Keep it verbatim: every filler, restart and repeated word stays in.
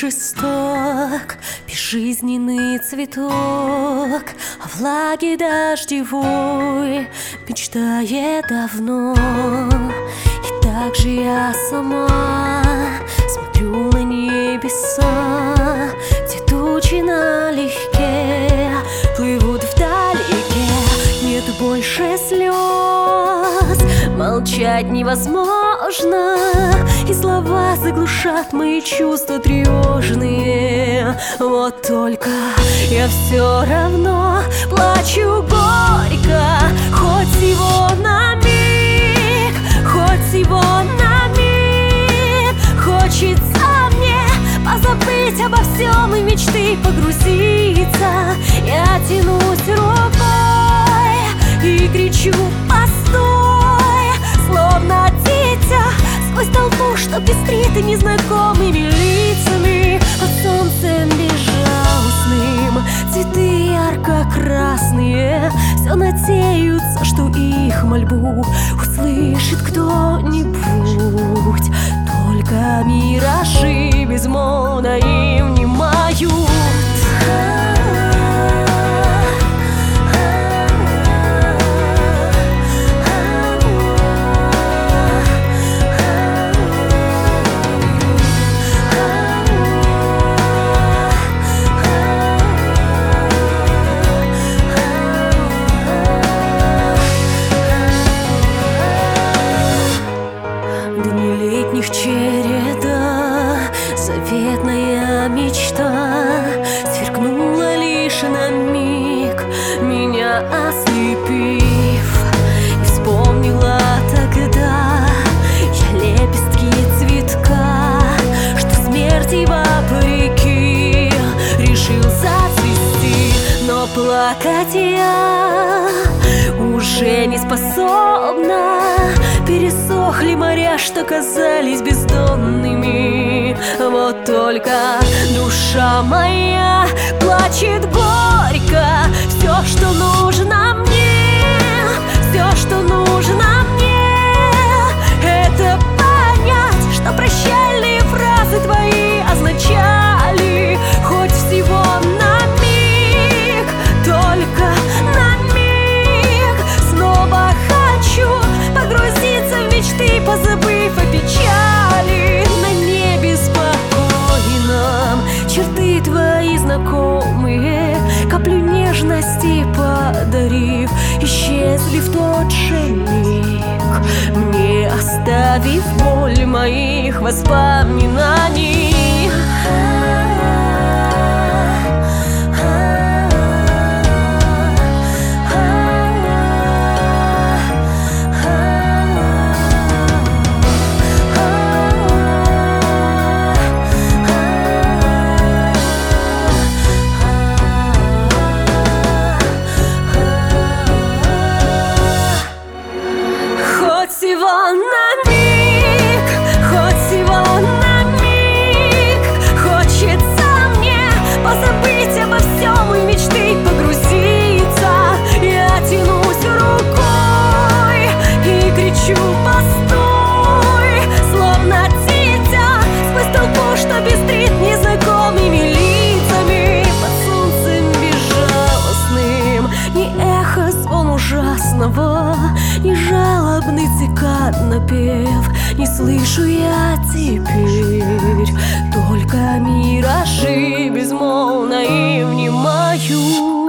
шесток, безжизненный цветок, о влаге дождевой мечтает давно. И так же я сама смотрю на небеса, где тучи налегке плывут вдалеке. Нет больше слез, молчать невозможно, и слова заглушат мои чувства тревожные. Вот только я все равно плачу горько, хоть всего на миг, хоть всего на миг. Хочется мне позабыть обо всем и мечты погрузиться. Я тянусь рукой и кричу: постой, словно дитя сквозь толпу, что пестрит незнакомыми лицами. Под солнцем безжалостным цветы ярко-красные все надеются, что их мольбу услышит кто-нибудь. Только миражи безмолвно им внимают. Летних череда, заветная мечта сверкнула лишь на миг, меня ослепив. И вспомнила тогда я лепестки цветка, что смерти вопреки решил зацвести. Но плакать я уже не способна. Пересохли моря, что казались бездонными. Вот только душа моя плачет горько. Все, что нужно мне, все, что нужно мне, это понять, что прощальные фразы твои означали хоть всего на миг, только на миг. Снова хочу погрузиться в мечты, позабыв о печали. На небе спокойном черты твои знакомые, каплю нежности подарив, исчезли в тот же миг, мне оставив боль моих воспоминаний. Всего на миг, хоть всего на миг. Хочется мне позабыть обо всем и мечты погрузиться. Я тянусь рукой и кричу: постой, словно дитя сквозь толпу, что пестрит незнакомыми лицами. Под солнцем безжалостным ни эхо звон ужасного, ни жалобный цикад напев не слышу я теперь. Только миражи безмолвно им внимают.